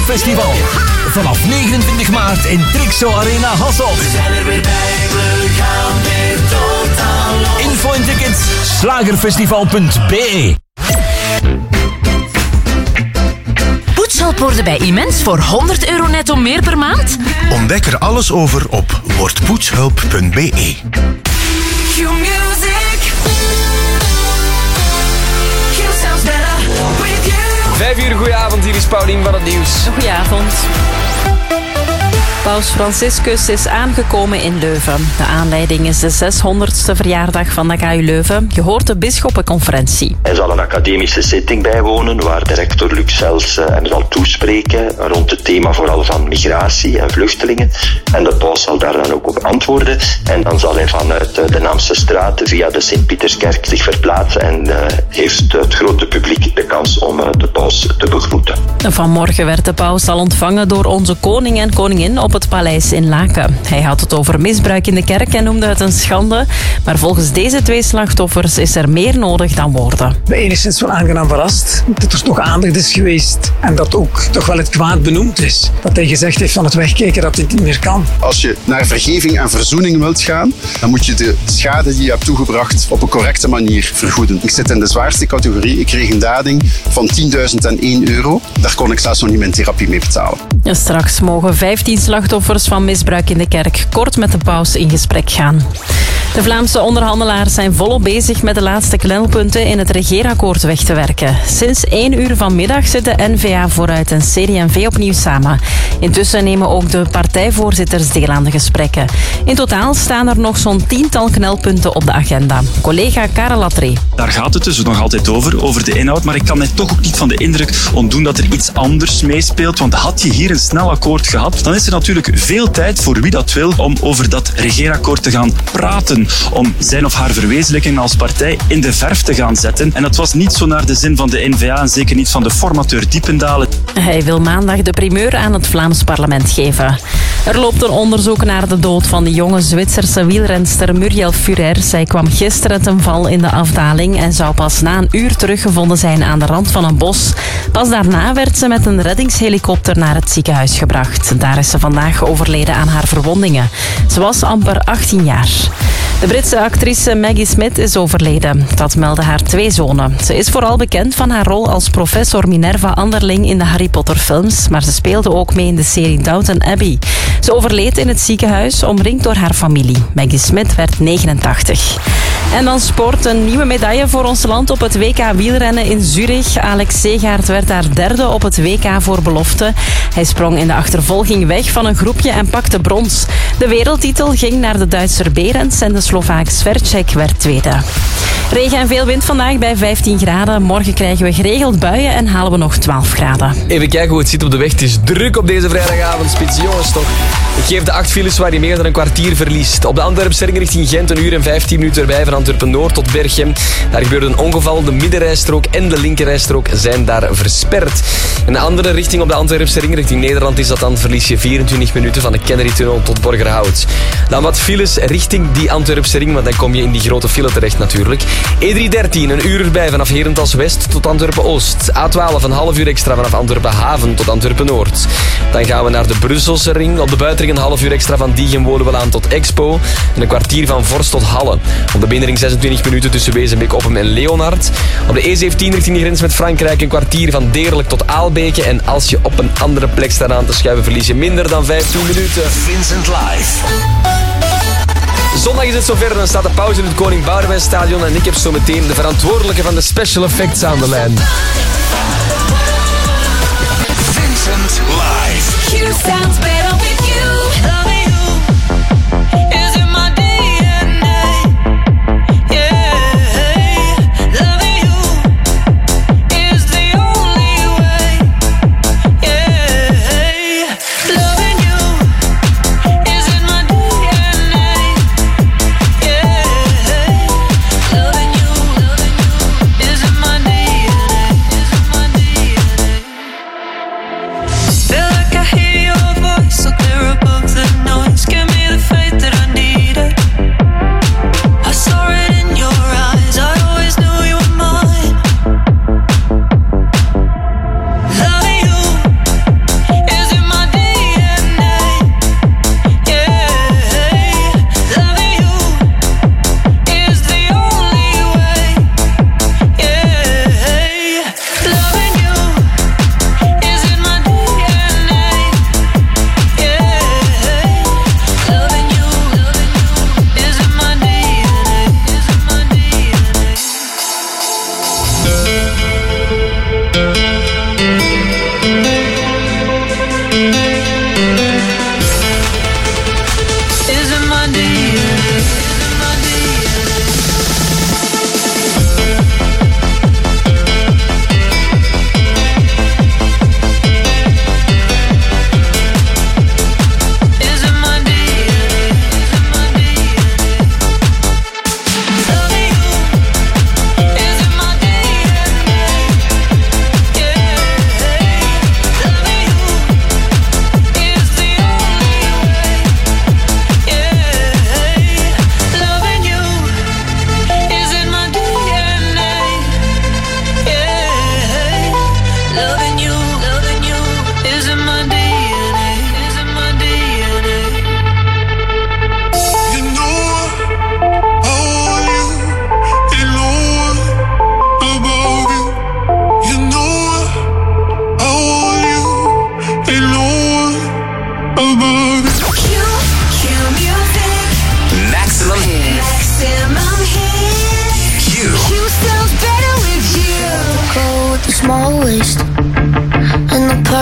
Slagerfestival. Vanaf 29 maart in Trixo Arena Hasselt. We zijn er weer bij, we gaan weer totaal los. Info en tickets, slagerfestival.be. Poetshulp worden bij Immens voor €100 netto meer per maand? Ontdek er alles over op wordpoetshulp.be. 5 uur, goedenavond, hier is Paulien van het nieuws. Goedenavond. Paus Franciscus is aangekomen in Leuven. De aanleiding is de 600ste verjaardag van de KU Leuven. Je hoort de bisschoppenconferentie. Hij zal een academische zitting bijwonen waar de rector Luc Sels hem zal toespreken rond het thema vooral van migratie en vluchtelingen. En de paus zal daar dan ook op antwoorden. En dan zal hij vanuit de Naamse straat via de Sint-Pieterskerk zich verplaatsen en heeft het grote publiek de kans om de paus te begroeten. Vanmorgen werd de paus al ontvangen door onze koning en koningin op het paleis in Laken. Hij had het over misbruik in de kerk en noemde het een schande. Maar volgens deze 2 slachtoffers is er meer nodig dan woorden. Ik ben enigszins wel aangenaam verrast dat er toch aandacht is geweest en dat ook toch wel het kwaad benoemd is. Dat hij gezegd heeft van het wegkijken dat dit niet meer kan. Als je naar vergeving en verzoening wilt gaan, dan moet je de schade die je hebt toegebracht op een correcte manier vergoeden. Ik zit in de zwaarste categorie. Ik kreeg een dading van €10.001. Daar kon ik zelfs nog niet mijn therapie mee betalen. Ja, straks mogen 15 slachtoffers van misbruik in de kerk kort met de paus in gesprek gaan. De Vlaamse onderhandelaars zijn volop bezig met de laatste knelpunten in het regeerakkoord weg te werken. Sinds 1 uur vanmiddag zitten N-VA Vooruit en CD&V opnieuw samen. Intussen nemen ook de partijvoorzitters deel aan de gesprekken. In totaal staan er nog zo'n 10-tal knelpunten op de agenda. Collega Karel Latree. Daar gaat het dus nog altijd over de inhoud. Maar ik kan mij toch ook niet van de indruk ontdoen dat er iets anders meespeelt. Want had je hier een snel akkoord gehad, dan is er natuurlijk veel tijd voor wie dat wil om over dat regeerakkoord te gaan praten. Om zijn of haar verwezenlijking als partij in de verf te gaan zetten. En dat was niet zo naar de zin van de N-VA en zeker niet van de formateur Diependalen. Hij wil maandag de primeur aan het Vlaams parlement geven. Er loopt een onderzoek naar de dood van de jonge Zwitserse wielrenster Muriel Furer. Zij kwam gisteren ten val in de afdaling en zou pas na een uur teruggevonden zijn aan de rand van een bos. Pas daarna werd ze met een reddingshelikopter naar het ziekenhuis gebracht. Daar is ze vandaag overleden aan haar verwondingen. Ze was amper 18 jaar. De Britse actrice Maggie Smith is overleden. Dat melden haar 2 zonen. Ze is vooral bekend van haar rol als professor Minerva Anderling in de Harry Potter films, maar ze speelde ook mee in de serie Downton Abbey. Ze overleed in het ziekenhuis, omringd door haar familie. Maggie Smith werd 89. En dan sport, een nieuwe medaille voor ons land op het WK wielrennen in Zurich. Alex Segaert werd daar 3e op het WK voor belofte. Hij sprong in de achtervolging weg van een groepje en pakte brons. De wereldtitel ging naar de Duitser Berends en de Slovaak Svercek werd 2e. Regen en veel wind vandaag bij 15 graden. Morgen krijgen we geregeld buien en halen we nog 12 graden. Even kijken hoe het zit op de weg. Het is druk op deze vrijdagavondspits. Jongens toch. Ik geef de 8 files waar je meer dan een kwartier verliest. Op de Antwerpse ring richting Gent 1 uur en 15 minuten erbij van Antwerpen-Noord tot Berchem. Daar gebeurde een ongeval. De middenrijstrook en de linkerrijstrook zijn daar versperd. En de andere richting op de Antwerpse ring richting Nederland is dat dan verlies je 24 minuten van de Kennedy-tunnel tot Borgerhout. Dan wat files richting die Antwerpse ring, want dan kom je in die grote file terecht natuurlijk. E313, een uur erbij vanaf Herentals West tot Antwerpen-Oost. A12, een half uur extra vanaf Antwerpen-Haven tot Antwerpen-Noord. Dan gaan we naar de Brusselse ring. Op de buitenring een half uur extra van Diegen-Wolenwelaan tot Expo. En een kwartier van Vorst tot Halle. Op de binnenring 26 minuten tussen Wezenbeek, Oppem en Leonard. Op de E17 richting de grens met Frankrijk een kwartier van Deerlijk tot Aalbeke. En als je op een andere plek staat aan te schuiven, verlies je minder dan 15 minuten. Vincent Live. Zondag is het zover, dan staat de pauze in het Koning Boudewijn Stadion en ik heb zo meteen de verantwoordelijke van de special effects aan de lijn. Vincent Live. You sounds better with you. Loving you is in my DNA. Yeah, loving you is the only way. Yeah, loving you is in my DNA. Yeah, loving you is in my DNA. Feel like I hear your voice.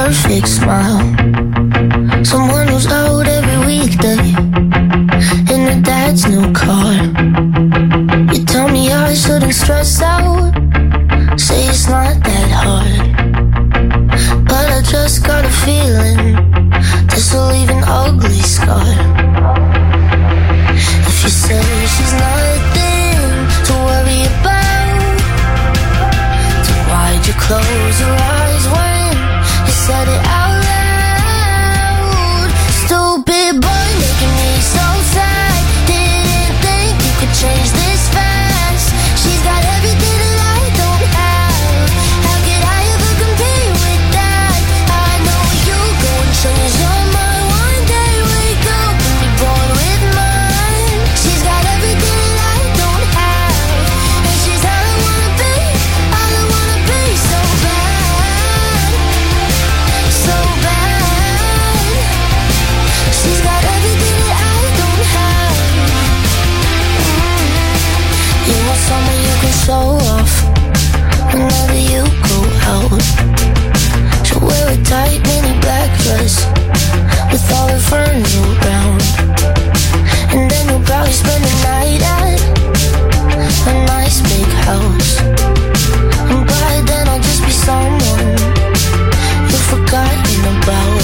perfect smile. Someone who's out every weekday in her dad's new car. You tell me I shouldn't stress out, say it's not that hard. But I just got a feeling this will leave an ugly scar. If you say she's nothing to worry about, then why'd you close your eyes when you said it out loud? Stupid boy making me so sad. Didn't think you could change this fast. She's got everything that I don't have. How could I ever compete with that? I know you go and change your mind one day. Wake up and be born with mine. She's got everything that I don't have, and she's all I wanna be. All I wanna be, so bad, so bad. She's got everything that I don't have. You want someone you can show off whenever you go out. She'll wear a tight mini black dress with all her friends around, and then you'll probably spend the night at a nice big house. And by then I'll just be someone you've forgotten about.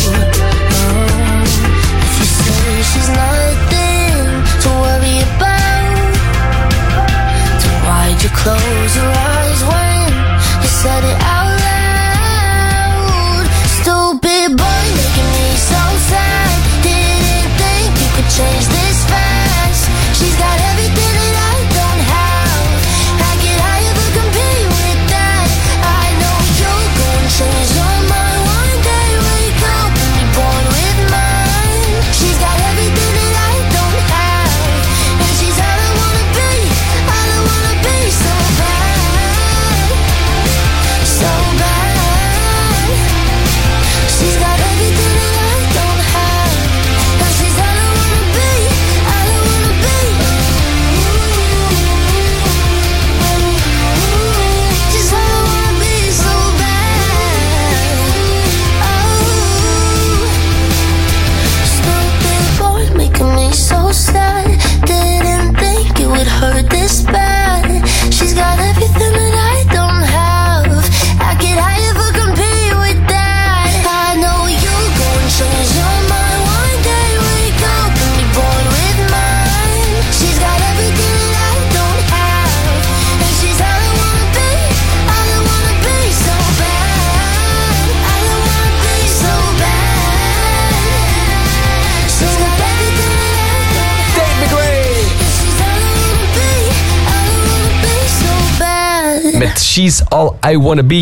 If you say she's nothing to worry about, then why'd you close your eyes when you said it out loud? Stupid boy making me so sad. Didn't think you could change this fast. She's got everything that I don't have. How could I ever compete with that? I know you'll go and change your mind one day. Wake up and be born with mine. She's got everything that I don't have, and she's all I wanna be. All I wanna be, so bad, so bad. She's got everything that I don't have, and she's all I wanna be. All I wanna be. She's all I wanna be, so bad. Oh, stupid boy making me so sad. Didn't think it would hurt this bad. She's got everything that I don't have. How could I ever compete with that? I know you'll go and change your mind one day. Wake up and be born with mine. She's got everything that I don't have, and she's all I wanna be. All I wanna be, so bad. All I wanna be, so bad. She's got everything that I don't have. Take me away! She's all I wanna be. All I wanna be, so bad. Met She's All I Wanna Be.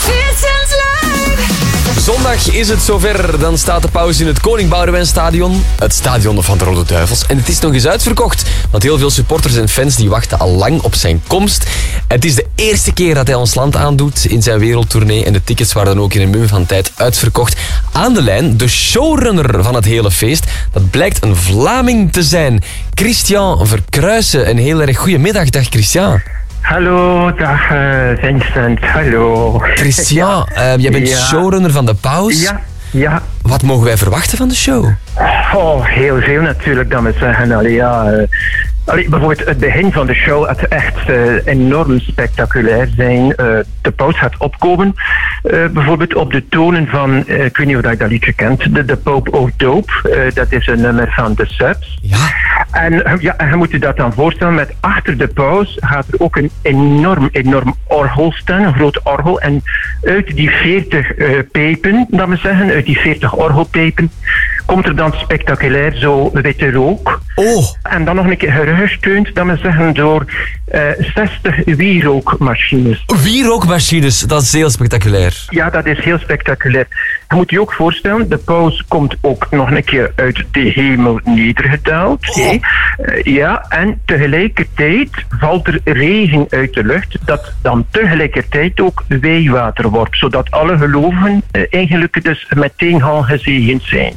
Zondag is het zover. Dan staat de pauze in het Koning Boudewijn Stadion. Het stadion van de Rode Duivels. En het is nog eens uitverkocht. Want heel veel supporters en fans die wachten al lang op zijn komst. Het is de eerste keer dat hij ons land aandoet in zijn wereldtournee. En de tickets waren dan ook in een mum van tijd uitverkocht. Aan de lijn de showrunner van het hele feest. Dat blijkt een Vlaming te zijn. Christian Verkruijsen. Een heel erg goede middag. Dag Christian. Hallo, dag Vincent, hallo. Christian, jij bent showrunner van de Pauze. Ja. Wat mogen wij verwachten van de show? Oh, heel veel natuurlijk, dat we zeggen. Bijvoorbeeld het begin van de show gaat echt enorm spectaculair zijn. De Pauze gaat opkomen, bijvoorbeeld op de tonen van, ik weet niet of je dat liedje kent, de Pope of Dope. Dat is een nummer van de Subs. Ja. En je moet je dat dan voorstellen, met achter de Pauze gaat er ook een enorm orgel staan, een groot orgel. En uit die 40 pepen, dat we zeggen, uit die 40 orgelpepen, komt er dan spectaculair zo witte rook. Oh. En dan nog een keer gerugsteund, dat we zeggen, door 60 wierookmachines. Wierookmachines, dat is heel spectaculair. Ja, dat is heel spectaculair. Je moet je ook voorstellen, de Pauze komt ook nog een keer uit de hemel nedergedaald. Oh. Ja, en tegelijkertijd valt er regen uit de lucht, dat dan tegelijkertijd ook weewater wordt, zodat alle gelovigen eigenlijk dus meteen al gezegend zijn. Ja.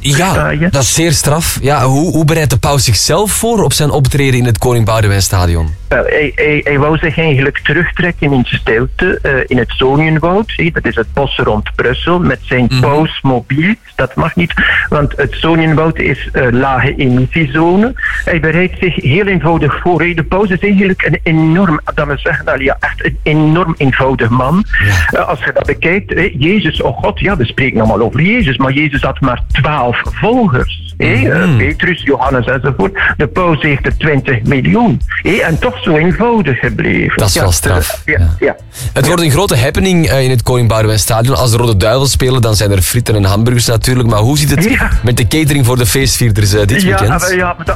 draaien. Dat is zeer straf. Ja, hoe bereidt de paus zichzelf voor op zijn optreden in het Koning Boudewijnstadion? Wel, hij wou zich eigenlijk terugtrekken in stilte in het Zonienwoud. Dat is het bos rond Brussel met zijn pausmobiel. Dat mag niet, want het Zonienwoud is lage emissiezone. Hij bereidt zich heel eenvoudig voor. De paus is eigenlijk een enorm, dat we zeggen, echt een enorm eenvoudig man. Als je dat bekijkt, Jezus, oh God, ja, we spreken allemaal over Jezus, maar Jezus had maar 12 volgers. Petrus, Johannes enzovoort. De paus heeft er 20 miljoen. En toch zo eenvoudig gebleven. Dat is wel straf. Ja. Het wordt een grote happening in het Koning Boudewijnstadion. Als de Rode Duivels spelen, dan zijn er frieten en hamburgers natuurlijk. Maar hoe zit het met de catering voor de feestvierders dit weekend?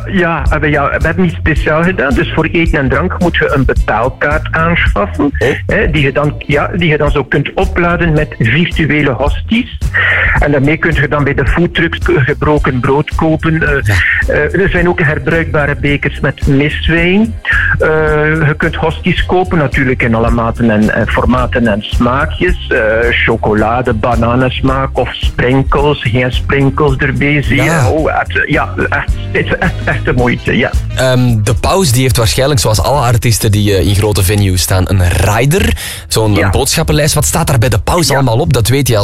We hebben iets speciaals gedaan. Dus voor eten en drank moet je een betaalkaart aanschaffen. Die je dan zo kunt opladen met virtuele hosties. En daarmee kun je dan bij de foodtrucks gebroken brood kopen. Er zijn ook herbruikbare bekers met miswijn. Je kunt hosties kopen, natuurlijk in alle maten en formaten en smaakjes. Chocolade, bananensmaak of sprinkels. Geen sprinkels erbij, zie je. Het is echt de moeite, ja. De paus die heeft waarschijnlijk, zoals alle artiesten die in grote venues staan, een rider. Zo'n boodschappenlijst. Wat staat daar bij de paus allemaal op? Dat weet je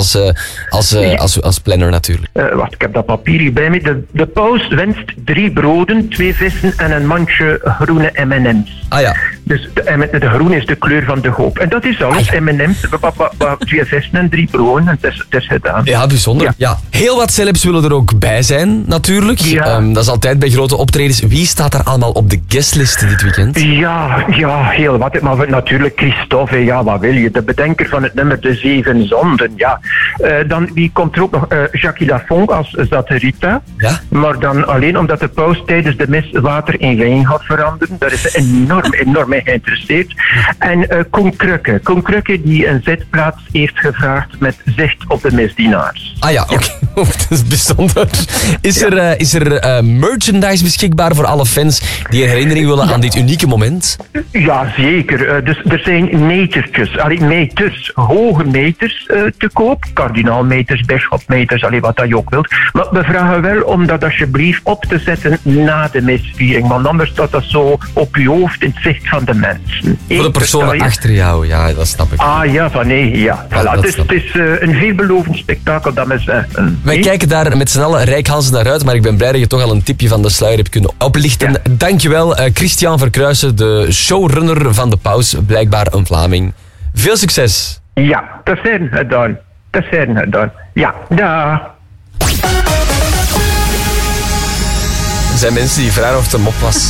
als planner natuurlijk. Wacht, ik heb dat papier hier bij me. De paus wenst 3 broden, 2 vissen en een mandje groene M&M's. Ah ja. Dus de groen is de kleur van de hoop. En dat is alles. M&M's, 2 vissen en 3 broden. En het is gedaan. Ja, bijzonder. Ja. Heel wat celebs willen er ook bij zijn, natuurlijk. Dat is altijd bij grote optredens. Wie staat er allemaal op de guestlist dit weekend? Ja, heel wat. Maar natuurlijk Christophe, wat wil je? De bedenker van het nummer De 7 Zonden. Ja. Dan, wie komt er ook nog? Jacques Lafont als Zaterita. Ja? Maar dan alleen omdat de paus tijdens de mis water in wijn gaat veranderen. Daar is enorm mee geïnteresseerd. En Koen Krukke die een zitplaats heeft gevraagd met zicht op de misdienaars. Ah ja, oké. Dat is bijzonder. Is er merchandise beschikbaar voor alle fans die een herinnering willen aan dit unieke moment? Ja, zeker. Dus er zijn meters, hoge meters te koop. Kardinaalmeters, bisschopmeters, wat dat je ook wilt. Maar we vragen wel om dat alsjeblieft op te zetten na de misviering. Want anders staat dat zo op je hoofd in het zicht van de mensen. Voor de personen achter jou, ja, dat snap ik. Het is een veelbelovend spektakel, dat we zeggen. Wij kijken daar met z'n allen reikhalzend naar uit, maar ik ben blij dat je toch al een tipje van de sluier hebt kunnen oplichten. Ja. Dankjewel, Christian Verkruijsen, de showrunner van de paus, blijkbaar een Vlaming. Veel succes. Ja, dat zijn het dan. Ja, daar. Er zijn mensen die vragen of het een mop was.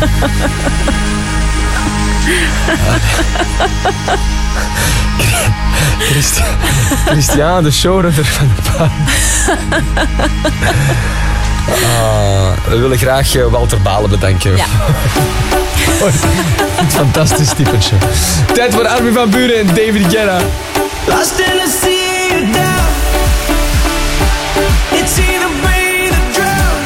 Christian, de showrunner van de paus. We willen graag Walter Balen bedanken. Ja. Een fantastisch typetje. Tijd voor Armin van Buuren en David Guetta. Lost in the sea or down. It's either breathe or drown.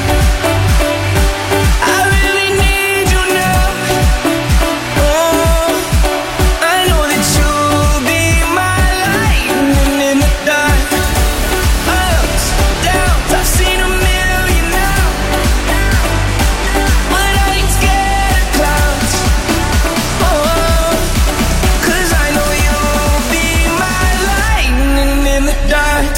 I really need you now. Oh, I know that you'll be my lightning in the dark. Ups, downs, I've seen a million now. But I ain't scared of clouds. Oh, 'cause I know you'll be my lightning in the dark.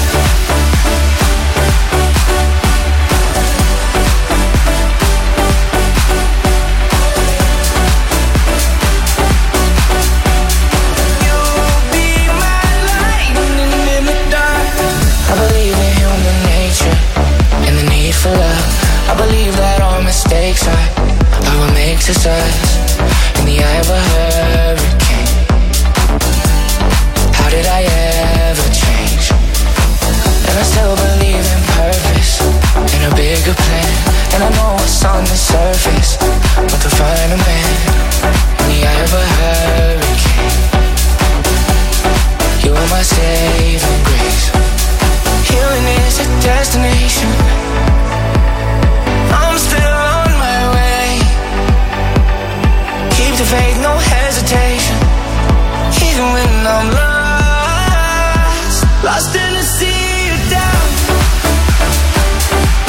I believe in human nature and the need for love. I believe that all mistakes are what makes us us. In the eye of a hurricane, how did I ever change? And I still believe in purpose and a bigger plan. And I know what's on the surface, but to find a man in the eye of a hurricane, you are my saving grace. Healing is a destination. I'm still on my way. Keep the faith, no hesitation. Even when I'm lost in the sea or down.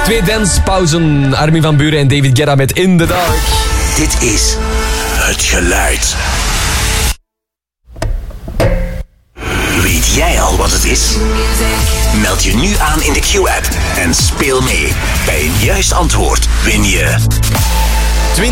2 dancepauzen. Armin van Buuren en David Guetta met In The Dark. Dit is het geluid. Weet jij al wat het is? Meld je nu aan in de Q-app en speel mee. Bij een juist antwoord win je €20.300.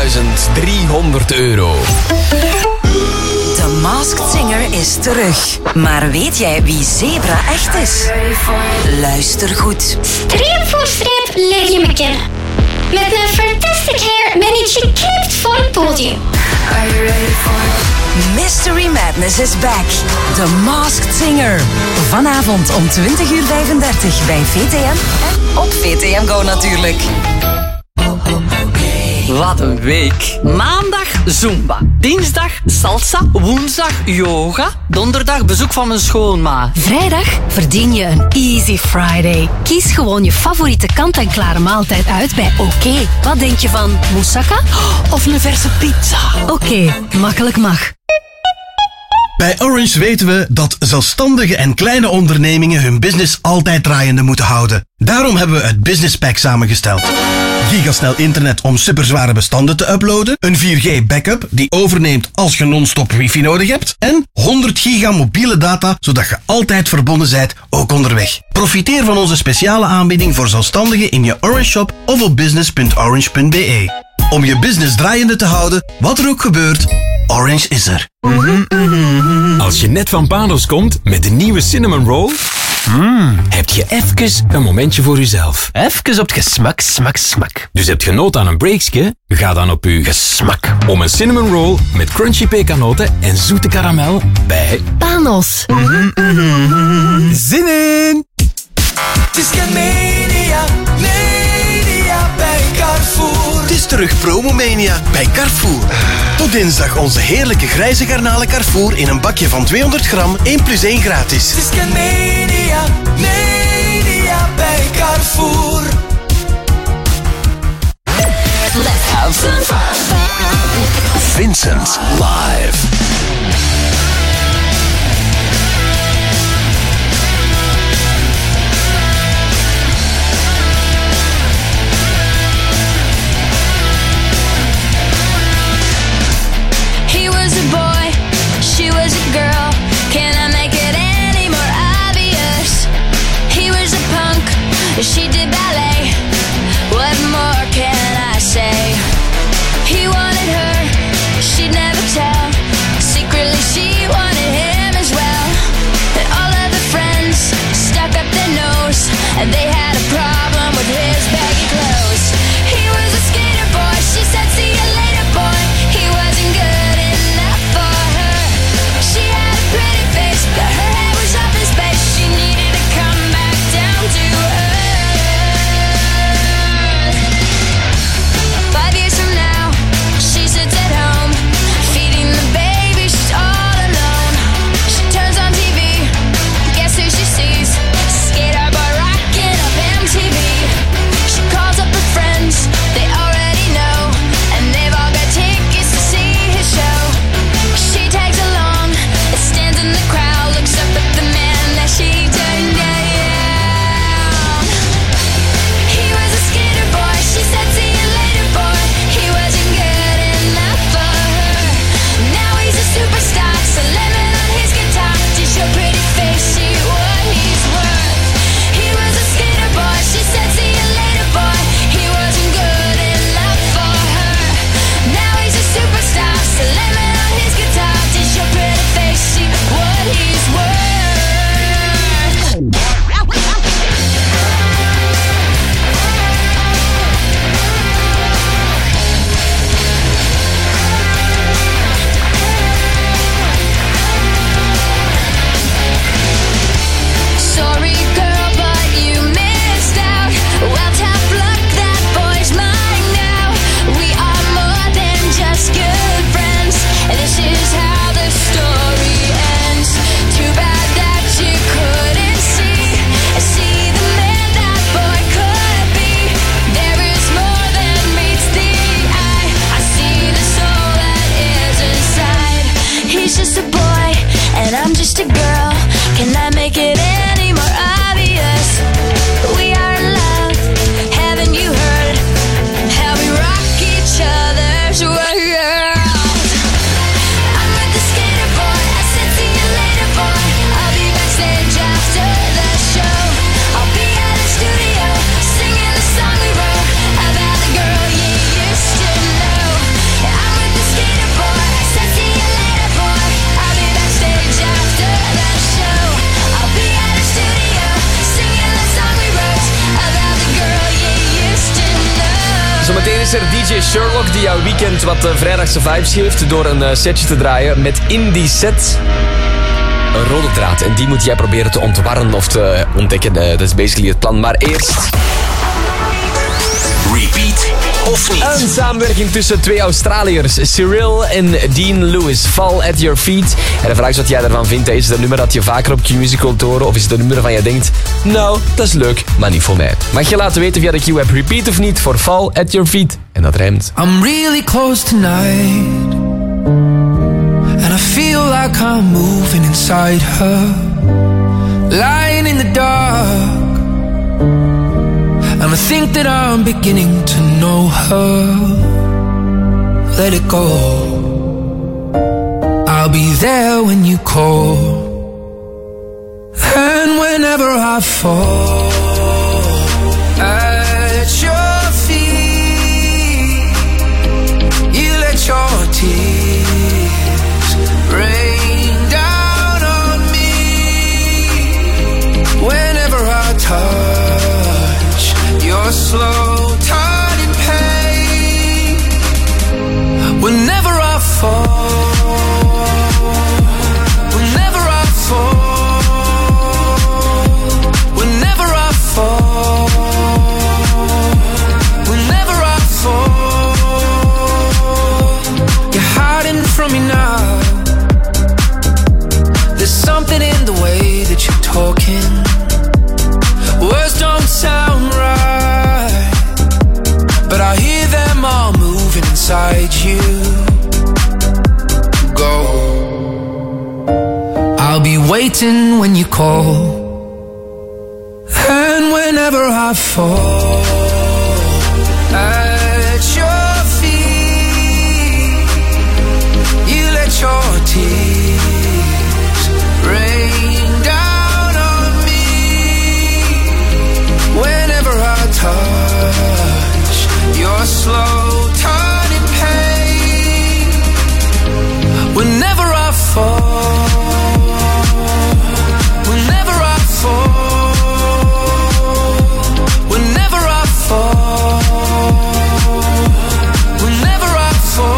De Masked Singer is terug. Maar weet jij wie Zebra echt is? Luister goed. Streep voor streep leer je me kennen. Met mijn fantastic hair ben ik geknipt voor het podium. Mystery Madness is back. The Masked Singer. Vanavond om 20:35 bij VTM en op VTM Go natuurlijk. Wat een week. Maandag Zumba. Dinsdag salsa. Woensdag yoga. Donderdag bezoek van mijn schoonma. Vrijdag verdien je een Easy Friday. Kies gewoon je favoriete kant-en-klare maaltijd uit bij Oké. Wat denk je van moussaka of een verse pizza? Oké, makkelijk mag. Bij Orange weten we dat zelfstandige en kleine ondernemingen hun business altijd draaiende moeten houden. Daarom hebben we het Business Pack samengesteld. Gigasnel internet om superzware bestanden te uploaden, een 4G backup die overneemt als je non-stop wifi nodig hebt en 100 giga mobiele data zodat je altijd verbonden bent, ook onderweg. Profiteer van onze speciale aanbieding voor zelfstandigen in je Orange Shop of op business.orange.be. Om je business draaiende te houden, wat er ook gebeurt, Orange is er. Als je net van Panos komt met de nieuwe Cinnamon Roll, heb je even een momentje voor jezelf. Even op het gesmak, smak, smak. Dus heb je nood aan een breakje? Ga dan op je gesmak om een Cinnamon Roll met crunchy pekanoten en zoete karamel bij Panos. Zin in! Het is geen media bij Carrefour. Het is terug Promomania bij Carrefour. Tot dinsdag onze heerlijke grijze garnalen Carrefour in een bakje van 200 gram, 1 + 1 gratis. Het is geen media bij Carrefour. Let's have some fun. Vincent live. She was a girl, can I make it any more obvious? He was a punk, she did ballet. What more can I say? He wanted her, she'd never tell. Zometeen is er DJ Sherlock die jouw weekend wat vrijdagse vibes geeft door een setje te draaien met in die set een rode draad. En die moet jij proberen te ontwarren of te ontdekken. Dat is basically het plan. Maar eerst... Repeat of niet? Een samenwerking tussen twee Australiërs, Cyril en Dean Lewis. Fall at Your Feet. En de vraag is wat jij ervan vindt. Is het een nummer dat je vaker op Q-Music wilt horen? Of is het een nummer waarvan je denkt, nou, dat is leuk, maar niet voor mij. Mag je laten weten via de Q-app Repeat of niet voor Fall at Your Feet. En dat rijmt. I'm really close tonight, and I feel like I'm moving inside her, lying in the dark. And I think that I'm beginning to know her. Let it go. I'll be there when you call. And whenever I fall at your feet, you let your tears rain down on me. Whenever I touch your slow turning pain, whenever I fall, whenever I fall, whenever I fall, whenever I fall, you're hiding from me now. There's something in the way that you're talking. Words don't sound right, but I hear them all moving inside you. Go. I'll be waiting when you call. And whenever I fall at your feet, you let your tears rain down on me. Whenever I touch your slow turning pain, whenever I fall, whenever I fall, whenever I fall, whenever I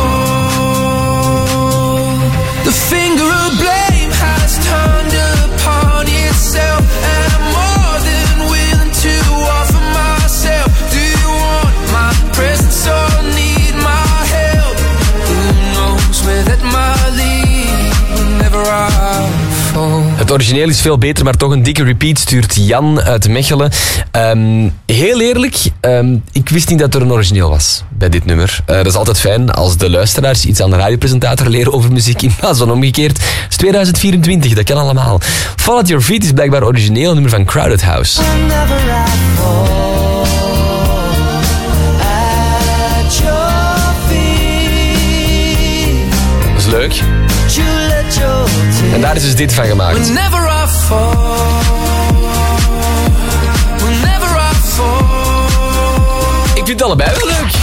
fall, the finger of blame has turned upon itself, and I'm more than willing to offer myself. Do you want my presence or need my help? Who knows where that might lead whenever I fall. Het origineel is veel beter, maar toch een dikke repeat stuurt Jan uit Mechelen. Heel eerlijk, ik wist niet dat er een origineel was bij dit nummer. Dat is altijd fijn als de luisteraars iets aan de radiopresentator leren over muziek in plaats van omgekeerd. Het is 2024, dat kan allemaal. Fall at Your Feet is blijkbaar origineel, een nummer van Crowded House. Dat is leuk. En daar is dus dit van gemaakt. Whenever I fall, whenever I fall. Ik vind het allebei wel leuk.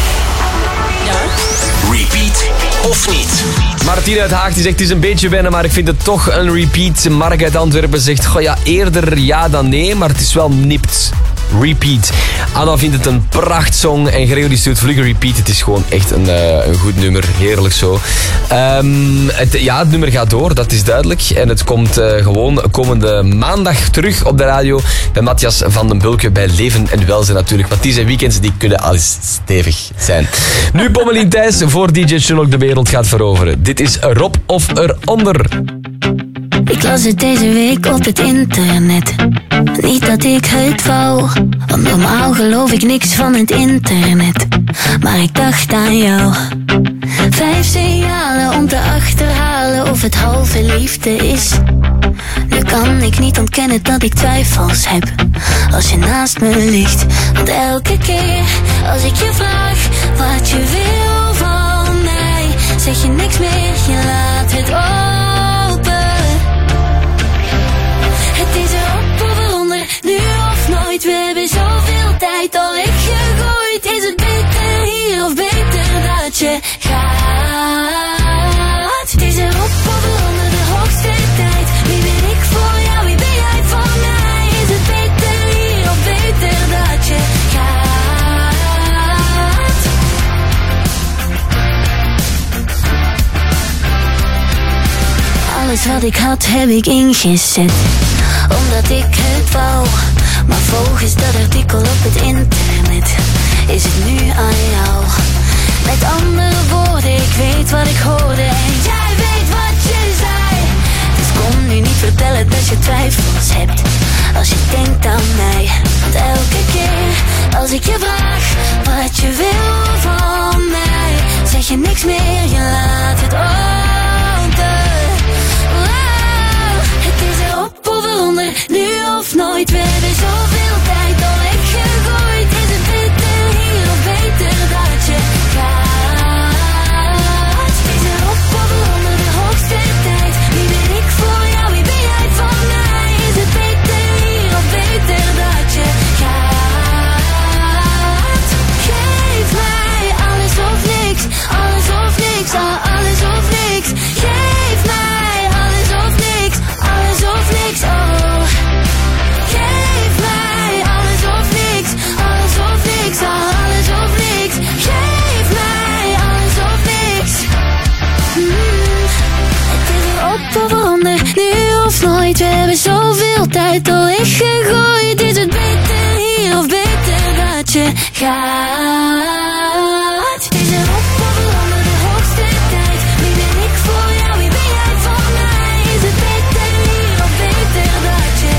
Repeat of niet? Martine uit Haag die zegt het is een beetje wennen, maar ik vind het toch een repeat. Mark uit Antwerpen zegt, goh ja, eerder ja dan nee, maar het is wel nipt. Repeat. Anna vindt het een prachtsong en Gregor die stuurt vlugge repeat. Het is gewoon echt een goed nummer. Heerlijk zo. Het nummer gaat door, dat is duidelijk. En het komt gewoon komende maandag terug op de radio bij Matthias van den Bulke bij Leven en Welzijn natuurlijk. Want die zijn weekends, die kunnen al eens stevig zijn. Nu Pommelien Thijs voor DJ Sherlock de wereld gaat veroveren. Dit is Erop of Eronder. Ik las het deze week op het internet. Niet dat ik het wou, want normaal geloof ik niks van het internet. Maar ik dacht aan jou. 5 signalen om te achterhalen of het halve liefde is. Nu kan ik niet ontkennen dat ik twijfels heb als je naast me ligt. Want elke keer als ik je vraag wat je wil van mij, zeg je niks meer, je laat het open. Het is erop of eronder, nu of nooit. We hebben zoveel tijd al weggegooid. Is het beter hier of beter dat je gaat? Het is erop of eronder, de hoogste tijd. Wie ben ik voor jou, wie ben jij voor mij? Is het beter hier of beter dat je gaat? Alles wat ik had heb ik ingezet, omdat ik het wou. Maar volgens dat artikel op het internet is het nu aan jou. Met andere woorden, ik weet wat ik hoorde en jij weet wat je zei. Dus kom nu niet vertellen dat je twijfels hebt als je denkt aan mij. Want elke keer als ik je vraag wat je wil van mij, zeg je niks meer, je laat het open. Wow, het is erop of eronder, nu of nooit. We hebben zoveel tijd al weggegooid. Is het beter hier of beter dat je gaat? Is erop of eronder, de hoogste tijd. Wie ben ik voor jou, wie ben jij voor mij? Is het beter hier of beter dat je gaat? Geef mij alles of niks, alles of niks, alles of niks. Geef mij alles of niks, alles of niks, oh. Geef mij alles of niks, alles of niks, alles of niks. Geef mij alles of niks. Het is erop of eronder, nu of nooit. We hebben zoveel tijd al weggegooid. Is het beter hier of beter dat je gaat? Het is erop of eronder, de hoogste tijd. Wie ben ik voor jou, wie ben jij voor mij? Is het beter hier of beter dat je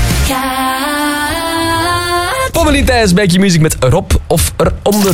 gaat? Pommelien Thijs bij Q-Music met erop of eronder.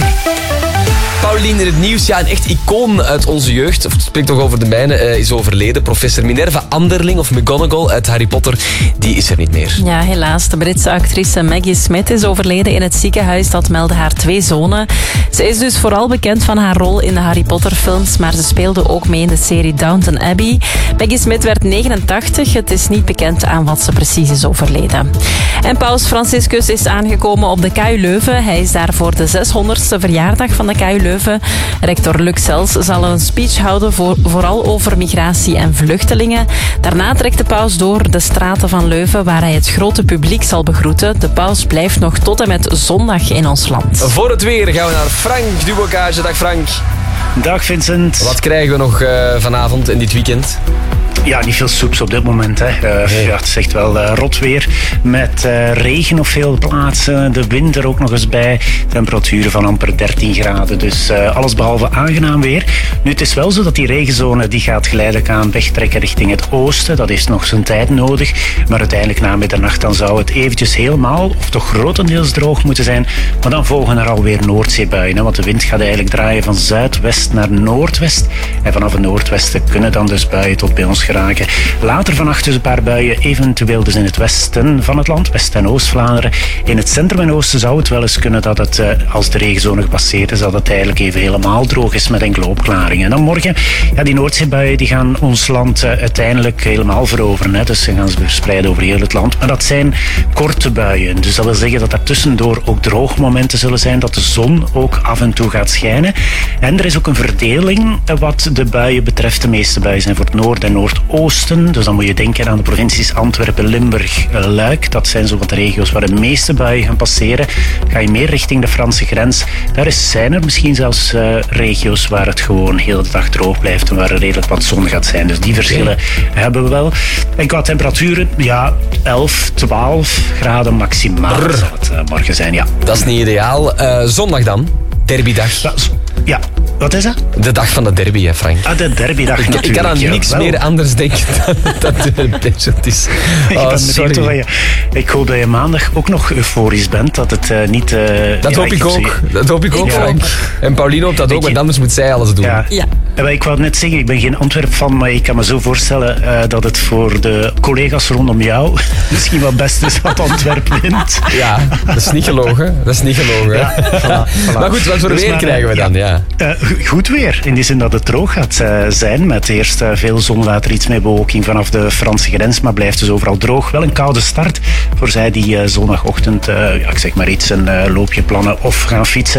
Paulien in het nieuws, ja, een echt icoon uit onze jeugd, of het spreekt toch over de mijne, is overleden. Professor Minerva Anderling, of McGonagall uit Harry Potter, die is er niet meer. Ja, helaas. De Britse actrice Maggie Smith is overleden in het ziekenhuis. Dat melden haar 2 zonen. Ze is dus vooral bekend van haar rol in de Harry Potter films, maar ze speelde ook mee in de serie Downton Abbey. Maggie Smith werd 89. Het is niet bekend aan wat ze precies is overleden. En Paus Franciscus is aangekomen op de KU Leuven. Hij is daar voor de 600ste verjaardag van de KU Leuven. Rector Luc Sels zal een speech houden vooral over migratie en vluchtelingen. Daarna trekt de paus door de straten van Leuven, waar hij het grote publiek zal begroeten. De paus blijft nog tot en met zondag in ons land. Voor het weer gaan we naar Frank Dubocage. Dag Frank. Dag Vincent. Wat krijgen we nog vanavond en dit weekend? Ja, niet veel soeps op dit moment. Hè. Ja, het is echt wel rot weer. Met regen op veel plaatsen. De wind er ook nog eens bij. Temperaturen van amper 13 graden. Dus alles behalve aangenaam weer. Nu, het is wel zo dat die regenzone die gaat geleidelijk aan wegtrekken richting het oosten. Dat heeft nog zijn tijd nodig. Maar uiteindelijk na middernacht dan zou het eventjes helemaal, of toch grotendeels droog moeten zijn. Maar dan volgen er alweer Noordzeebuien. Hè, want de wind gaat eigenlijk draaien van zuidwest naar noordwest. En vanaf het noordwesten kunnen dan dus buien tot bij ons geraken. Later vannacht dus een paar buien, eventueel dus in het westen van het land, West- en Oost-Vlaanderen. In het centrum en oosten zou het wel eens kunnen dat het, als de regenzone gepasseerd is, dat het eigenlijk even helemaal droog is met enkele opklaringen. En dan morgen, ja, die Noordzeebuien die gaan ons land uiteindelijk helemaal veroveren. Hè. Dus ze gaan ze verspreiden over heel het land. Maar dat zijn korte buien. Dus dat wil zeggen dat er tussendoor ook droogmomenten zullen zijn, dat de zon ook af en toe gaat schijnen. En er is ook een verdeling wat de buien betreft. De meeste buien zijn voor het noord- en noordoosten. Dus dan moet je denken aan de provincies Antwerpen, Limburg, Luik. Dat zijn zo wat de regio's waar de meeste buien gaan passeren. Ga je meer richting de Franse grens, daar zijn er misschien zelfs regio's waar het gewoon heel de dag droog blijft en waar er redelijk wat zon gaat zijn. Dus die verschillen hebben we wel. En qua temperaturen, ja, 11, 12 graden maximaal zal het morgen zijn, ja. Dat is niet ideaal. Zondag dan, derbydag. Ja, wat is dat? De dag van de derby, hè, Frank. Ah, de derbydag natuurlijk. Ik kan aan niks meer anders denken dan dat het is. Oh, sorry. Ik hoop dat je maandag ook nog euforisch bent, dat het niet... Dat hoop ik ook. Dat hoop ik ook, Frank. En Pauline hoopt dat ook, want anders moet zij alles doen. Ja. Ik wou net zeggen, ik ben geen Antwerp-fan, maar ik kan me zo voorstellen dat het voor de collega's rondom jou misschien wat best is wat Antwerp wint. Ja, dat is niet gelogen. Ja, voilà. Maar goed, wat voor weer krijgen we dan? Ja. Goed weer, in die zin dat het droog gaat zijn, met eerst veel zon, later iets meer bewolking vanaf de Franse grens, maar blijft dus overal droog. Wel een koude start voor zij die zondagochtend, ik zeg maar iets, een loopje plannen of gaan fietsen.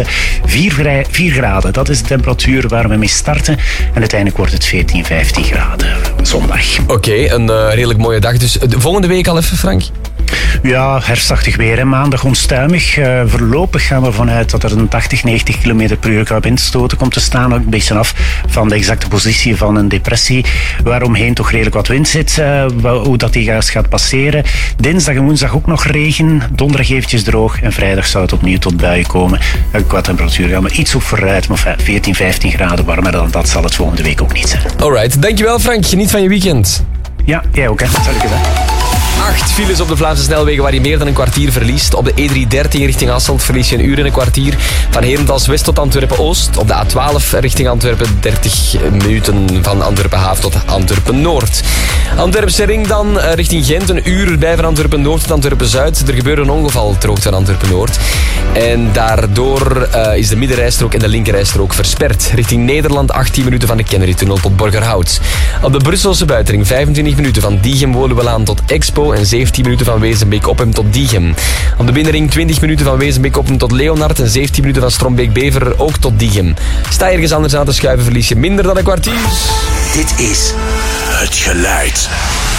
4 graden, dat is de temperatuur waar we mee starten. En uiteindelijk wordt het 14, 15 graden zondag. Oké, een redelijk mooie dag. Dus volgende week al even, Frank? Ja, herfstachtig weer. Hè. Maandag onstuimig. Voorlopig gaan we vanuit dat er een 80, 90 km per uur qua windstoten komt te staan. Ook een beetje af van de exacte positie van een depressie. Waaromheen toch redelijk wat wind zit. Hoe dat die juist gaat passeren. Dinsdag en woensdag ook nog regen. Donderdag eventjes droog. En vrijdag zou het opnieuw tot buien komen. Qua temperatuur gaan we iets op vooruit. Maar 14, 15 graden warmer dan dat zal het volgende week ook niet zijn. Alright, dankjewel Frank. Geniet van je weekend. Ja, jij ook hè. Dat zal ik gezegd. 8 files op de Vlaamse snelwegen waar je meer dan een kwartier verliest. Op de E313 richting Hasselt verlies je een uur en een kwartier. Van Herentals West tot Antwerpen-Oost. Op de A12 richting Antwerpen 30 minuten van Antwerpen-Haven tot Antwerpen-Noord. Antwerpse ring dan richting Gent. Een uur erbij van Antwerpen-Noord tot Antwerpen-Zuid. Er gebeurde een ongeval ter hoogte van Antwerpen-Noord. En daardoor is de middenrijstrook en de linkerrijstrook versperd. Richting Nederland 18 minuten van de Kennedy-tunnel tot Borgerhout. Op de Brusselse buitenring 25 minuten van Diegem-Woluwelaan tot Expo. En 17 minuten van Wezenbeek-Oppem tot Diegem. Op de binnenring 20 minuten van Wezenbeek-Oppem tot Leonard. En 17 minuten van Strombeek-Bever ook tot Diegem. Sta je ergens anders aan te schuiven, verlies je minder dan een kwartier. Dit is Het Geluid.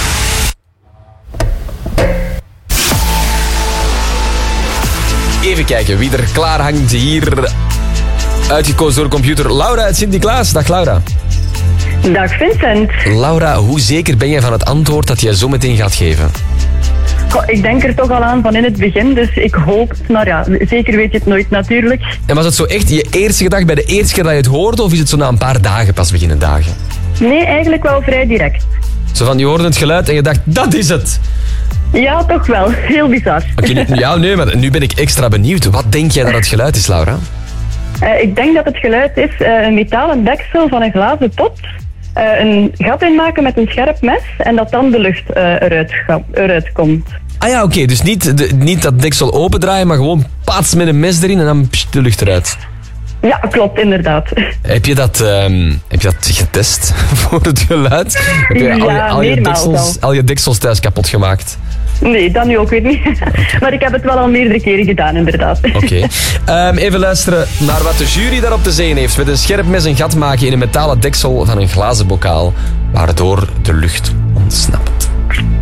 Even kijken wie er klaar hangt hier. Uitgekozen door de computer. Laura uit Sint-Niklaas. Dag Laura. Dag Vincent. Laura, hoe zeker ben jij van het antwoord dat jij zo meteen gaat geven? Goh, ik denk er toch al aan van in het begin, dus ik hoop, nou ja, zeker weet je het nooit natuurlijk. En was het zo echt je eerste gedachte bij de eerste keer dat je het hoorde, of is het zo na een paar dagen pas beginnen dagen? Nee, eigenlijk wel vrij direct. Zo van, je hoorde het geluid en je dacht, dat is het. Ja, toch wel. Heel bizar. Oké, ja, nee, maar nu ben ik extra benieuwd. Wat denk jij dat het geluid is, Laura? Ik denk dat het geluid is een metalen deksel van een glazen pot. Een gat inmaken met een scherp mes en dat dan de lucht eruit komt. Ah ja, oké. Dus niet dat deksel opendraaien, maar gewoon pats met een mes erin en dan de lucht eruit. Ja, klopt, inderdaad. Heb je dat getest voor het geluid? Heb je al je deksels thuis kapot gemaakt? Nee, dat nu ook weer niet. Maar ik heb het wel al meerdere keren gedaan, inderdaad. Oké. Even luisteren naar wat de jury daarop te zeggen heeft. Met een scherp mes een gat maken in een metalen deksel van een glazen bokaal, waardoor de lucht ontsnapt.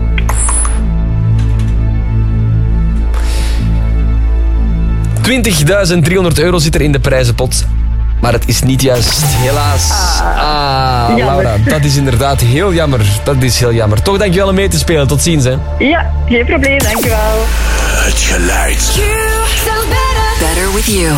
€20.300 zit er in de prijzenpot. Maar het is niet juist, helaas. Laura, dat is inderdaad heel jammer. Dat is heel jammer. Toch dankjewel om mee te spelen. Tot ziens, hè. Ja, geen probleem. Dankjewel. Het Geluid. Better with you.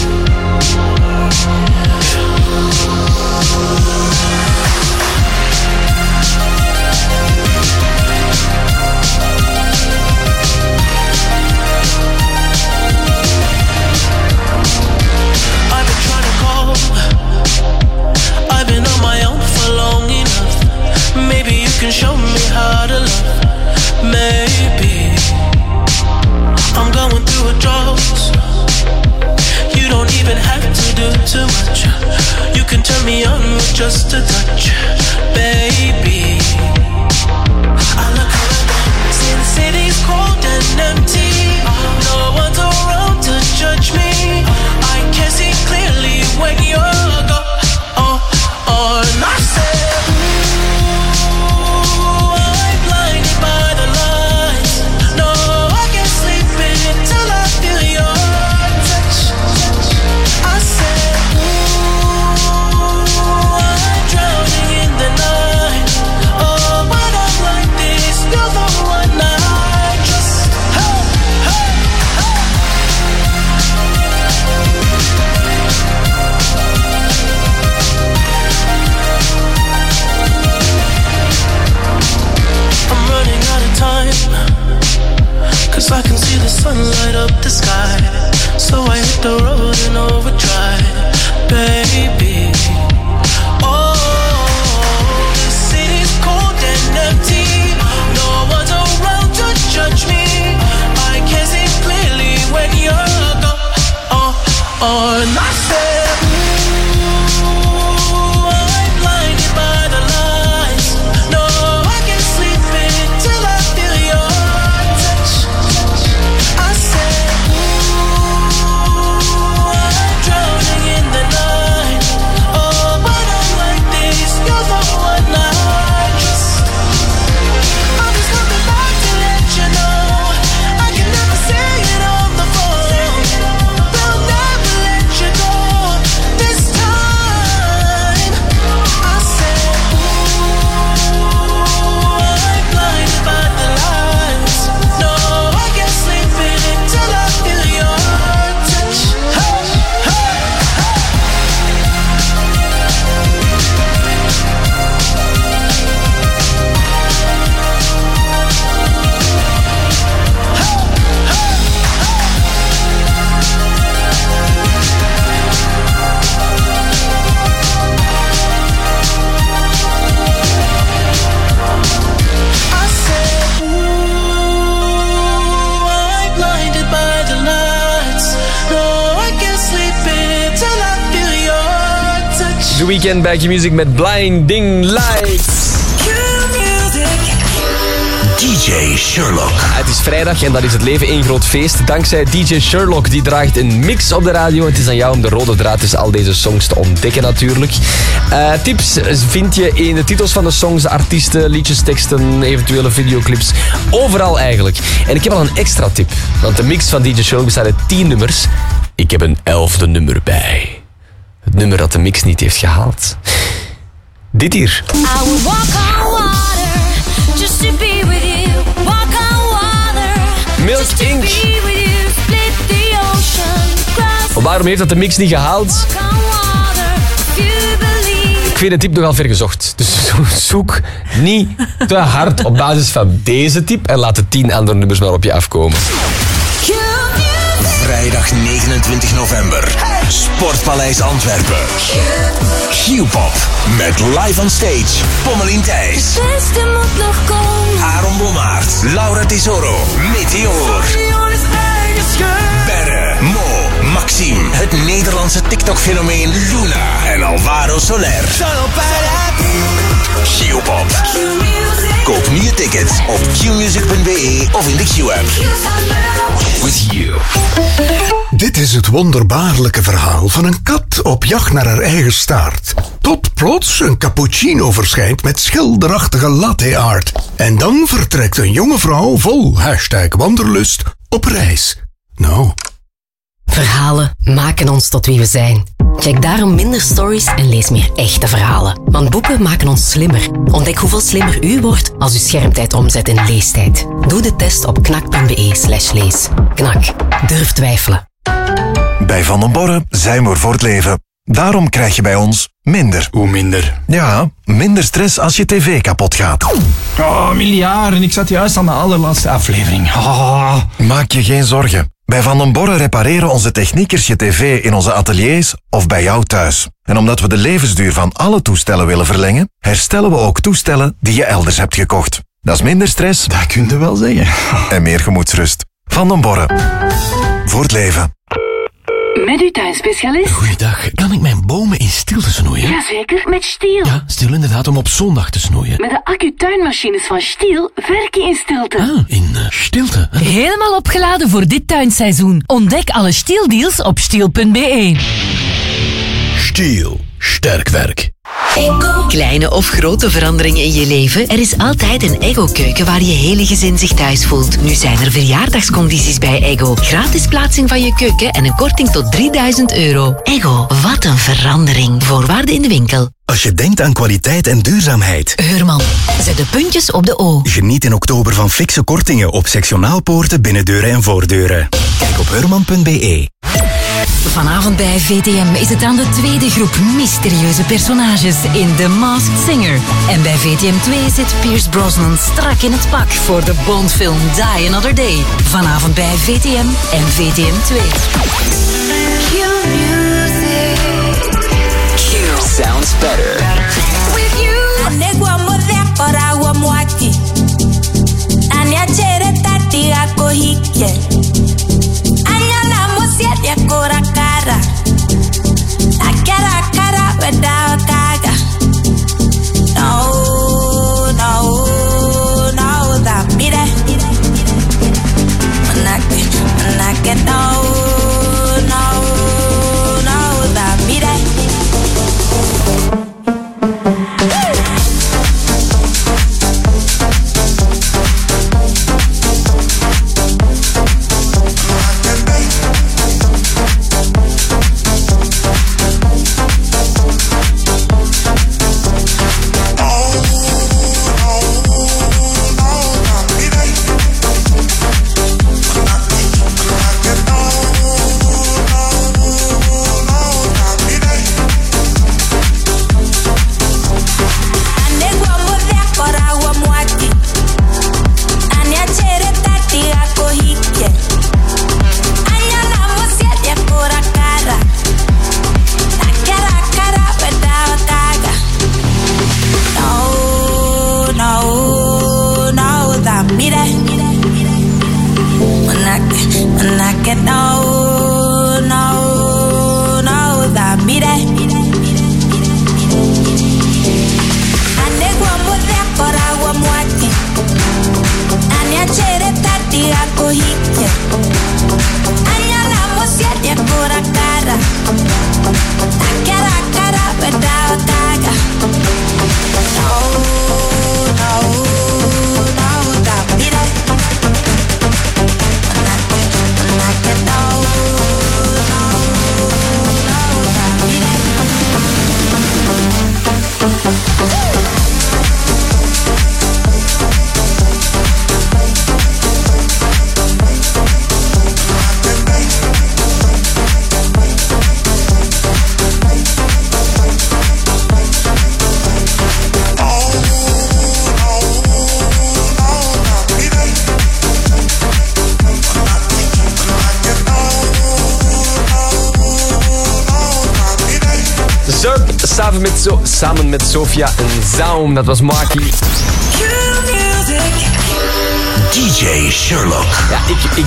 Can show me how to love. Maybe I'm going through a drought. You don't even have to do too much. You can turn me on with just a touch, baby. I look around, since city's cold and empty. No one's around to judge me. I can see clearly when you're gone. And I said, I can see the sun light up the sky, so I hit the road in overdrive, baby. Oh, the city's cold and empty. No one's around to judge me. I can see clearly when you're gone. And I said, The Weeknd bij Q-Music met Blinding Lights. DJ Sherlock. Het is vrijdag en dat is het leven één groot feest. Dankzij DJ Sherlock, die draagt een mix op de radio. Het is aan jou om de rode draad tussen al deze songs te ontdekken natuurlijk. Tips vind je in de titels van de songs, de artiesten, liedjes, teksten, eventuele videoclips. Overal eigenlijk. En ik heb al een extra tip. Want de mix van DJ Sherlock bestaat uit 10 nummers. Ik heb een 11e nummer bij. Het nummer dat de mix niet heeft gehaald. Dit hier. I would walk on water just to be with you. Walk on water. Milk Inc. Waarom heeft dat de mix niet gehaald? Ik vind de tip nogal vergezocht. Dus zoek niet te hard op basis van deze tip en laat de 10 andere nummers maar op je afkomen. Vrijdag 29 november. Sportpaleis Antwerpen. Q-pop. Met live on stage. Pommelien Thijs. Het beste moet nog komen. Aaron Blommaert. Laura Tesoro. Meteor. Berre. Mo. Maxime. Het Nederlandse TikTok-fenomeen Luna. En Alvaro Soler. Q-pop. Koop nu je tickets op qmusic.be of in de Q-app. With you. Dit is het wonderbaarlijke verhaal van een kat op jacht naar haar eigen staart. Tot plots een cappuccino verschijnt met schilderachtige latte art. En dan vertrekt een jonge vrouw vol #wanderlust op reis. Nou. Verhalen maken ons tot wie we zijn. Check daarom minder stories en lees meer echte verhalen. Want boeken maken ons slimmer. Ontdek hoeveel slimmer u wordt als u schermtijd omzet in leestijd. Doe de test op knak.be/lees. Knak. Durf twijfelen. Bij Van den Borre zijn we er voor het leven. Daarom krijg je bij ons minder. Hoe minder? Ja, minder stress als je tv kapot gaat. Oh, miljarden. Ik zat juist aan de allerlaatste aflevering. Oh. Maak je geen zorgen. Bij Van den Borre repareren onze techniekers je tv in onze ateliers of bij jou thuis. En omdat we de levensduur van alle toestellen willen verlengen, herstellen we ook toestellen die je elders hebt gekocht. Dat is minder stress. Dat kun je wel zeggen. En meer gemoedsrust. Van den Borre. Voor het leven. Met uw tuinspecialist? Goeiedag, kan ik mijn bomen in stilte snoeien? Jazeker, met Stiel. Ja, Stiel inderdaad, om op zondag te snoeien. Met de accu-tuinmachines van Stiel werk je in stilte. Ah, in stilte. Helemaal opgeladen voor dit tuinseizoen. Ontdek alle Stiel-deals op stiel.be. Stiel, sterk werk. Kleine of grote veranderingen in je leven? Er is altijd een Eggo-keuken waar je hele gezin zich thuis voelt. Nu zijn er verjaardagscondities bij Eggo. Gratis plaatsing van je keuken en een korting tot €3000. Eggo, wat een verandering. Voorwaarden in de winkel. Als je denkt aan kwaliteit en duurzaamheid. Heurman, zet de puntjes op de O. Geniet in oktober van fikse kortingen op sectionaalpoorten, binnendeuren en voordeuren. Kijk op heurman.be. Vanavond bij VTM is het aan de tweede groep mysterieuze personages in The Masked Singer. En bij VTM 2 zit Pierce Brosnan strak in het pak voor de Bondfilm Die Another Day. Vanavond bij VTM en VTM 2. Q sounds better. With you. Anegwa modekora wa mwaki. Anyachere tati akohike. Anyana mosia kora kara. Akara kara without kaga. No, no, no, that be that. Manake, no, no, Zurb samen met Sofia en Zaum. Dat was Maki. DJ Sherlock. Ja,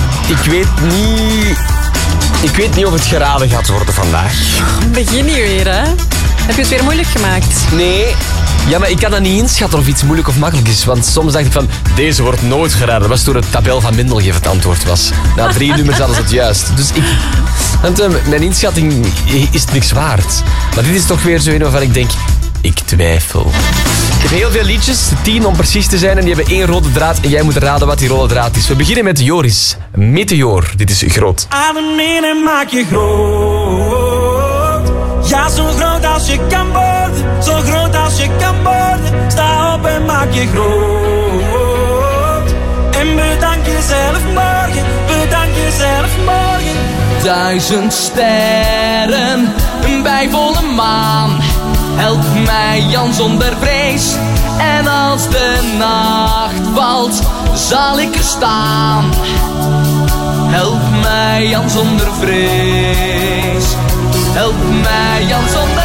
ik weet niet of het geraden gaat worden vandaag. Begin hier weer, hè? Heb je het weer moeilijk gemaakt? Nee. Ja, maar ik kan dat niet inschatten of iets moeilijk of makkelijk is. Want soms dacht ik van, deze wordt nooit geraden. Dat was toen het tabel van Mindelgeef het antwoord was. Na 3 nummers hadden ze het juist. Dus mijn inschatting is niks waard. Maar dit is toch weer zo een waarvan ik denk, ik twijfel. Ik heb heel veel liedjes, 10 om precies te zijn. En die hebben 1 rode draad. En jij moet raden wat die rode draad is. We beginnen met Joris. Meteor. Dit is groot. Adem in en maak je groot. Ja, zo groot als je kan worden. Zo groot als je kan worden. Sta op en maak je groot. En bedank jezelf morgen. Bedank jezelf morgen. 1000 sterren bij volle maan. Help mij Jan zonder vrees. En als de nacht valt, zal ik er staan. Help mij Jan zonder vrees. Help mij Jan zonder vrees.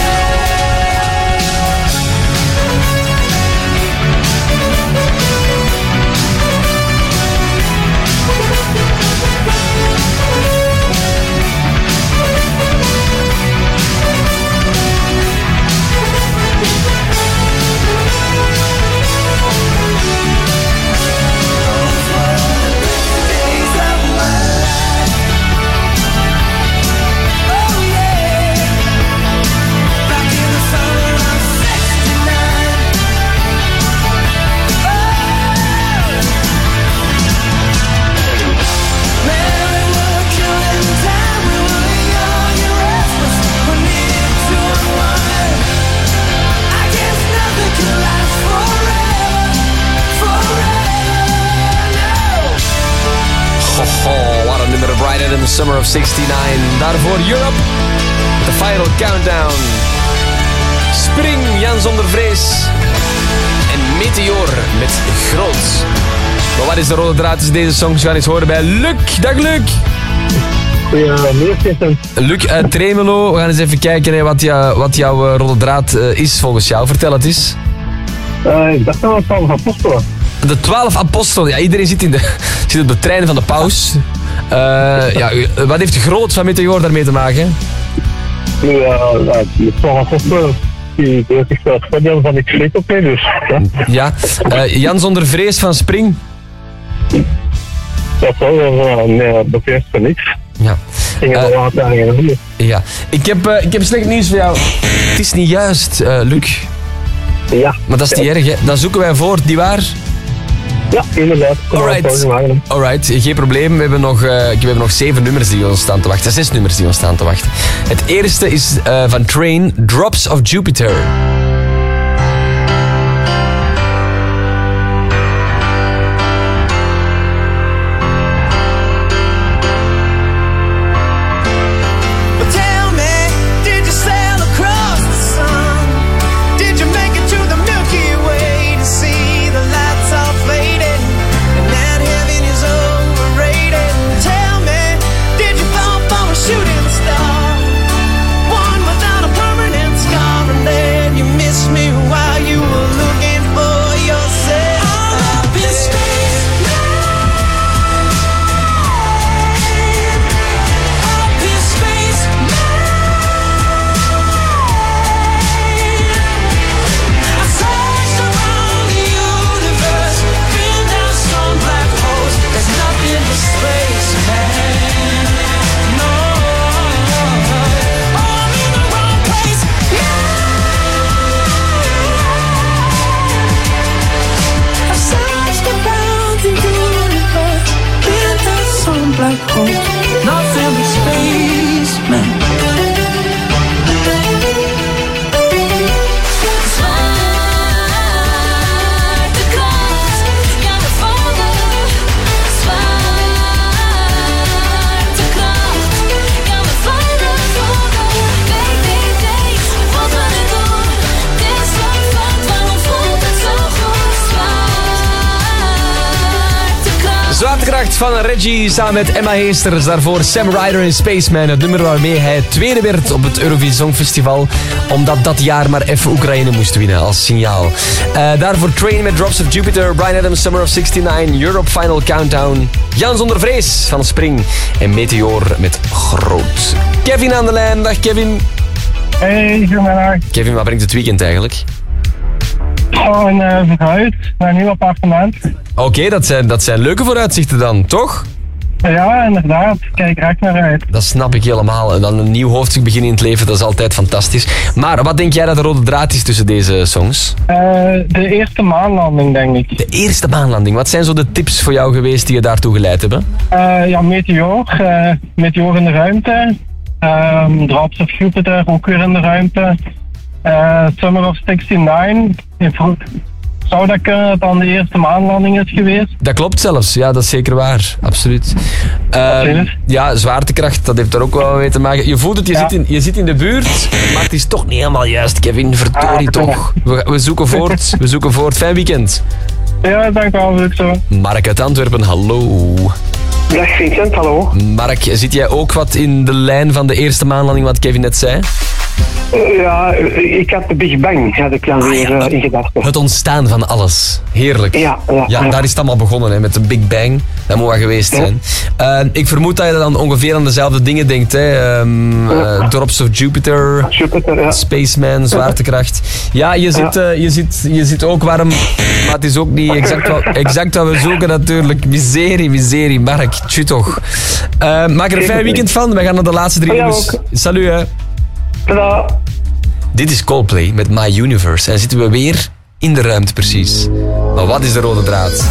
In the Summer of 69. Daarvoor Europe. The Final Countdown. Spring, Jan zonder vrees. En Meteor met Groot. Maar wat is de rode draad tussen deze songs? We gaan eens horen bij Luc. Dag Luc. Luc uit Tremelo. We gaan eens even kijken wat jouw rode draad is volgens jou. Vertel het eens. Ik dacht dat het 12 apostelen. De 12 apostelen. Ja, iedereen zit op de trein van de paus. Wat heeft Groot van Meteor daarmee te maken? De 12 apostelen. Die heeft zich wel het stadion van ik sleet op mee, dus. Ja. Jan zonder vrees van Spring. Dat zal wel, nee, dat is voor niks. Ja. Ja. Ik heb slecht nieuws voor jou. Het is niet juist, Luc. Ja. Maar dat is niet erg, hè. Dan zoeken wij voor, die waar? Ja, inderdaad. Alright, geen probleem. We hebben nog 7 nummers die ons staan te wachten. 6 nummers die ons staan te wachten. Het eerste is van Train, Drops of Jupiter. Shooting star, one without a permanent scar, and then you Zwaartekracht van Reggie samen met Emma Heesters. Daarvoor Sam Ryder in Spaceman. Het nummer waarmee hij tweede werd op het Eurovisie Songfestival. Omdat dat jaar maar even Oekraïne moest winnen als signaal. Daarvoor Train met Drops of Jupiter. Bryan Adams Summer of 69. Europe Final Countdown. Jan zonder vrees van Spring. En Meteor met Groot. Kevin aan de lijn. Dag Kevin. Hey, goedemiddag. Kevin, wat brengt het weekend eigenlijk? Gewoon verhuisd naar een nieuw appartement. Oké, dat zijn leuke vooruitzichten dan, toch? Ja, inderdaad. Kijk er echt naar uit. Dat snap ik helemaal. En dan een nieuw hoofdstuk beginnen in het leven, dat is altijd fantastisch. Maar wat denk jij dat de rode draad is tussen deze songs? De eerste maanlanding, denk ik. De eerste maanlanding. Wat zijn zo de tips voor jou geweest die je daartoe geleid hebben? Ja, Meteor. Meteor in de ruimte. Drops of Jupiter, ook weer in de ruimte. Summer of 69. Zou dat kunnen dat dan de eerste maanlanding is geweest? Dat klopt zelfs, ja, dat is zeker waar. Absoluut. Ja, zwaartekracht, dat heeft er ook wel mee te maken. Je voelt het, je zit in de buurt, maar het is toch niet helemaal juist, Kevin. Verdorie toch. We zoeken voort. We zoeken voort. Fijn weekend. Ja, dankjewel. Leuk zo. Mark uit Antwerpen, hallo. Dag Vincent, hallo. Mark, zit jij ook wat in de lijn van de eerste maanlanding wat Kevin net zei? Ja, ik had de Big Bang, had ik dan weer in gedachten. Het ontstaan van alles. Heerlijk. Ja, daar is het allemaal begonnen, hè, met de Big Bang. Dat moet wel geweest zijn. Ik vermoed dat je dan ongeveer aan dezelfde dingen denkt. Hè. Drops of Jupiter, Spaceman, Zwaartekracht. Ja, je zit ook warm, maar het is ook niet exact wat we zoeken natuurlijk. Miserie, Mark. Tju toch. Maak er een fijn weekend van. We gaan naar de laatste 3 nummers. Salut, hè. Tada. Dit is Coldplay met My Universe. En zitten we weer in de ruimte precies. Maar wat is de rode draad?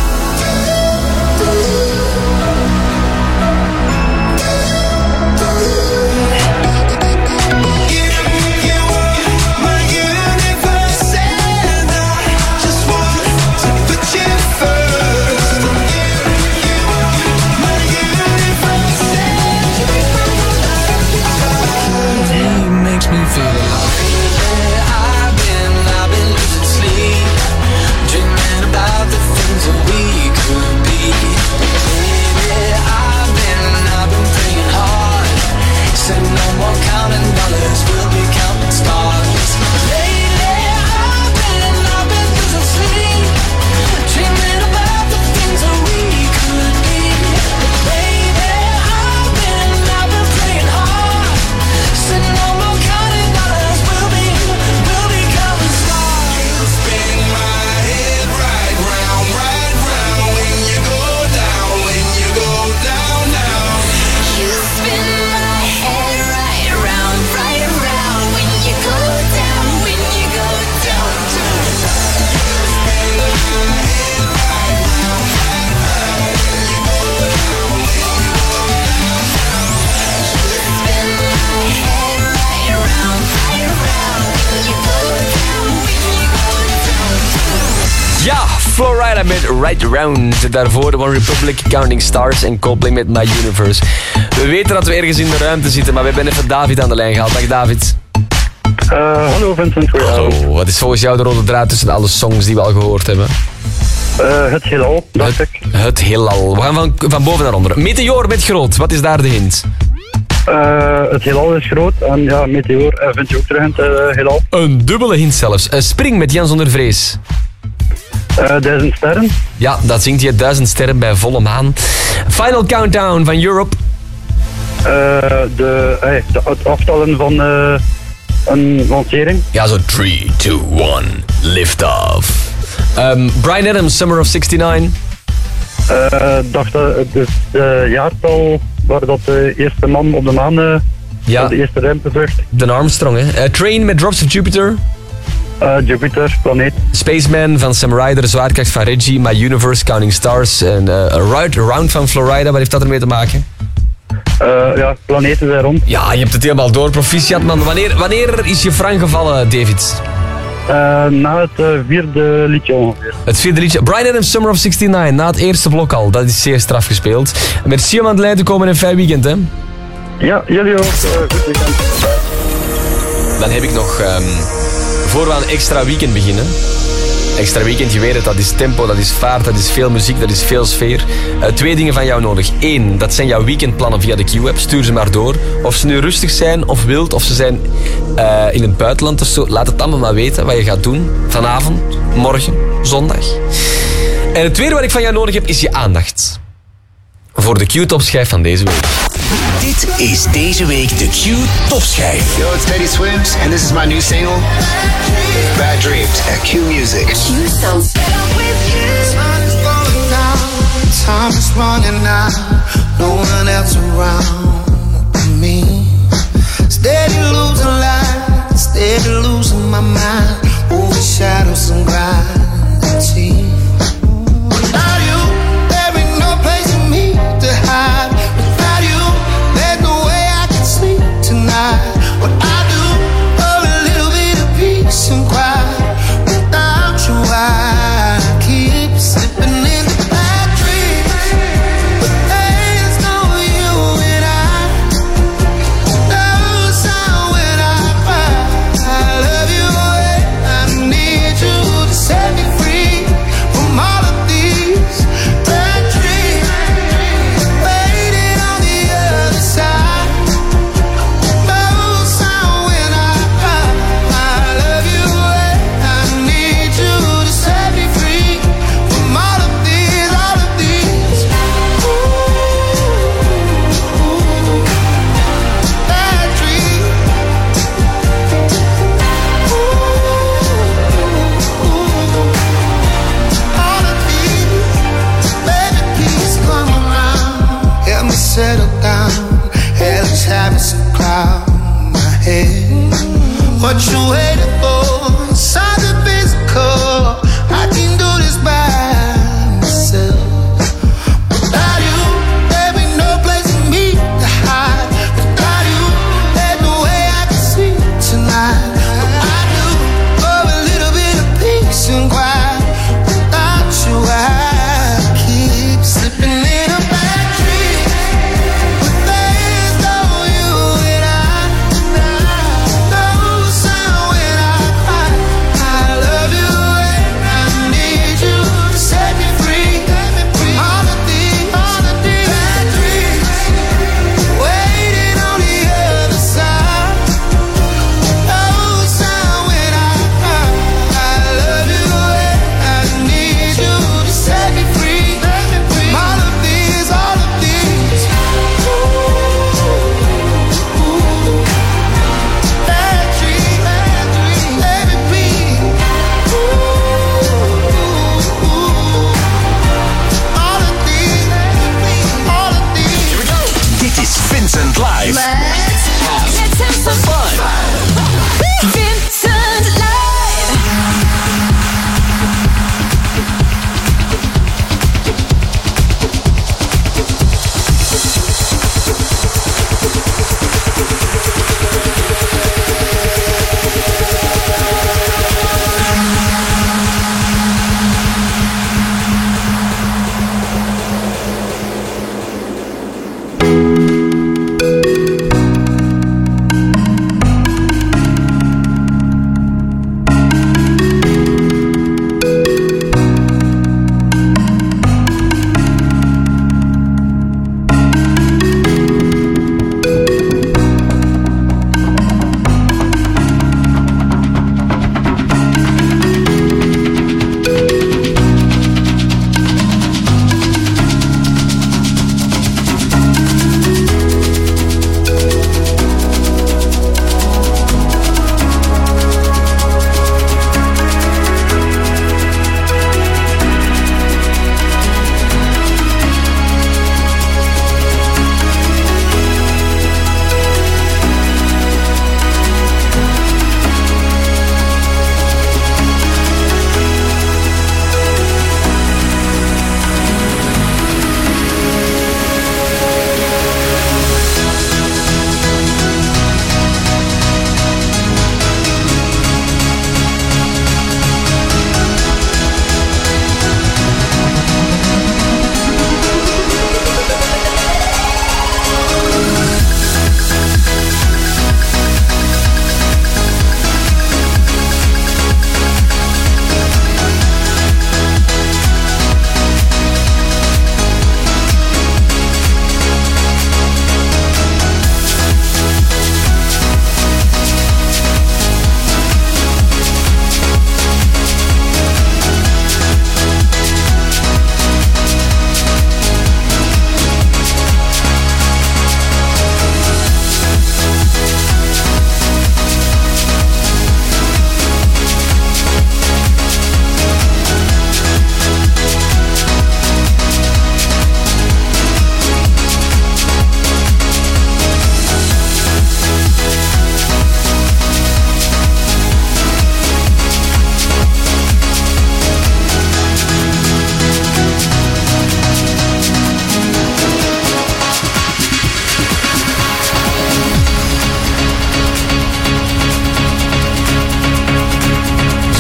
Florida met Right Round. Daarvoor de One Republic, Counting Stars en Coldplay met My Universe. We weten dat we ergens in de ruimte zitten, maar we hebben even David aan de lijn gehaald. Dag David. Hallo Vincent. Hallo. Wat is volgens jou de rode draad tussen alle songs die we al gehoord hebben? Het heelal, dacht ik. Het heelal. We gaan van boven naar onder. Meteor met Groot, wat is daar de hint? Het heelal is groot en ja, Meteor vind je ook terug in het heelal. Een dubbele hint zelfs. Spring met Jan zonder vrees. 1000 sterren. Ja, dat zingt je 1000 sterren bij volle maan. Final Countdown van Europe. Het aftellen van een lancering. Ja, zo 3, 2, 1, lift off. Bryan Adams, Summer of 69. Dacht het jaartal waar dat de eerste man op de maan, de eerste ruimtevlucht. De Armstrong, hè. Train met Drops of Jupiter. Jupiter, planeet. Spaceman van Sam Ryder, Zwaartekracht van Reggie, My Universe, Counting Stars en Round van Florida. Wat heeft dat ermee te maken? Ja, planeten zijn rond. Ja, je hebt het helemaal door, proficiat man. Wanneer is je frank gevallen, David? Na het vierde liedje ongeveer. Het vierde liedje. Bryan Adams, Summer of 69, na het eerste blok al. Dat is zeer straf gespeeld. Merci om aan de lijn te komen en een fijn weekend, hè? Ja, jullie ook. Goed weekend. Dan heb ik nog, voor we aan een extra weekend beginnen, Extra Weekend, je weet het, dat is tempo, dat is vaart, dat is veel muziek, dat is veel sfeer. 2 dingen van jou nodig. 1, dat zijn jouw weekendplannen via de Q-app. Stuur ze maar door. Of ze nu rustig zijn of wild, of ze zijn in het buitenland of zo. Laat het allemaal maar weten wat je gaat doen. Vanavond, morgen, zondag. En het tweede wat ik van jou nodig heb, is je aandacht. Voor de Q-topschijf van deze week. Dit is deze week de Q-topschijf. Yo, it's Teddy Swims, and this is my new single, Bad Dreams, at Q Music. Q sounds better with you. Sun is going down, time is running out, no one else around me. Steady losing light, steady losing my mind, over shadows and gravity. Without you, there ain't no place for me to hide. Without you, there's no way I can sleep tonight. What I do for a little bit of peace and quiet. Without you, I keep slipping into bad dreams. But there's no you and I. No sound when I cry. I love you and I need you to set me free from all of these bad dreams. Waiting on the other side. No sound when I cry. I love you and I need you to set me free from all of these, all of these. Bad dreams. All of these, baby, please come around. Help me settle down. Hell is having some cloud in my head. What you waiting for? Inside the physical, I can do this by myself. Without you, there ain't no place for me to hide. Without you, there's no way I can sleep tonight. What I do for a little bit of peace and quiet. Without you, I keep slipping in a bad dream. But there's no you and I. No sound when I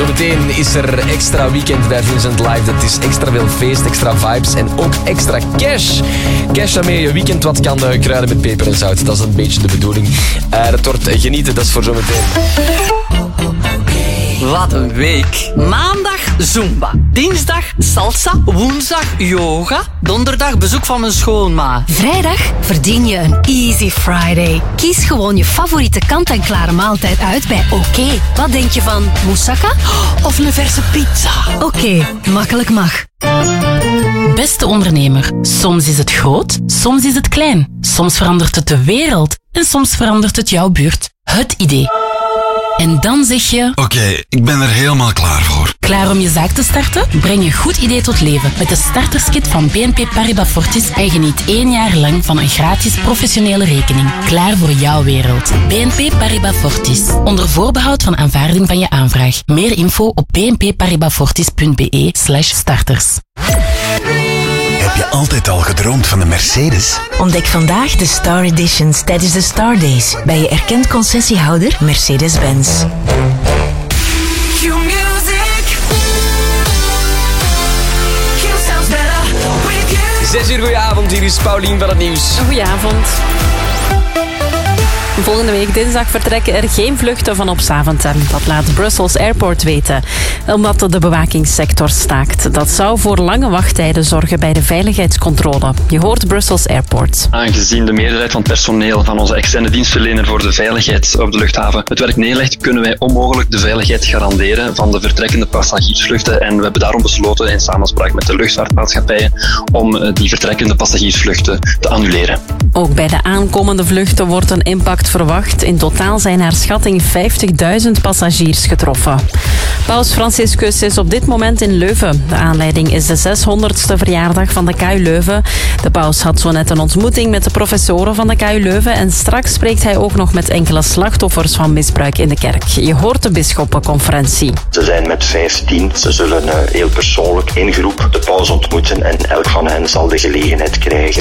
Zometeen is er extra weekend bij Vincent Live. Dat is extra veel feest, extra vibes en ook extra cash. Cash waarmee je weekend wat kan kruiden met peper en zout. Dat is een beetje de bedoeling. Dat wordt genieten, dat is voor zometeen. Wat een week. Maandag Zumba. Dinsdag salsa. Woensdag yoga. Donderdag bezoek van mijn schoonma. Vrijdag verdien je een Easy Friday. Kies gewoon je favoriete kant-en-klare maaltijd uit bij Oké. Wat denk je van moussaka of een verse pizza? Oké, makkelijk mag. Beste ondernemer, soms is het groot, soms is het klein. Soms verandert het de wereld en soms verandert het jouw buurt. Het idee. En dan zeg je... Oké, ik ben er helemaal klaar voor. Klaar om je zaak te starten? Breng je goed idee tot leven met de starterskit van BNP Paribas Fortis en geniet 1 jaar lang van een gratis professionele rekening. Klaar voor jouw wereld. BNP Paribas Fortis. Onder voorbehoud van aanvaarding van je aanvraag. Meer info op bnpparibasfortis.be/starters. Heb je altijd al gedroomd van een Mercedes? Ontdek vandaag de Star Editions tijdens de Star Days bij je erkend concessiehouder Mercedes-Benz. 6 uur, goedenavond. Hier is Paulien van het nieuws. Goedenavond. Volgende week dinsdag vertrekken er geen vluchten vanop Zaventem. Dat laat Brussels Airport weten. Omdat de bewakingssector staakt. Dat zou voor lange wachttijden zorgen bij de veiligheidscontrole. Je hoort Brussels Airport. Aangezien de meerderheid van het personeel van onze externe dienstverlener voor de veiligheid op de luchthaven het werk neerlegt, kunnen wij onmogelijk de veiligheid garanderen van de vertrekkende passagiersvluchten. En we hebben daarom besloten in samenspraak met de luchtvaartmaatschappijen om die vertrekkende passagiersvluchten te annuleren. Ook bij de aankomende vluchten wordt een impact verwacht. In totaal zijn naar schatting 50.000 passagiers getroffen. Paus Franciscus is op dit moment in Leuven. De aanleiding is de 600ste verjaardag van de KU Leuven. De paus had zo net een ontmoeting met de professoren van de KU Leuven en straks spreekt hij ook nog met enkele slachtoffers van misbruik in de kerk. Je hoort de bisschoppenconferentie. Ze zijn met 15. Ze zullen heel persoonlijk in groep de paus ontmoeten en elk van hen zal de gelegenheid krijgen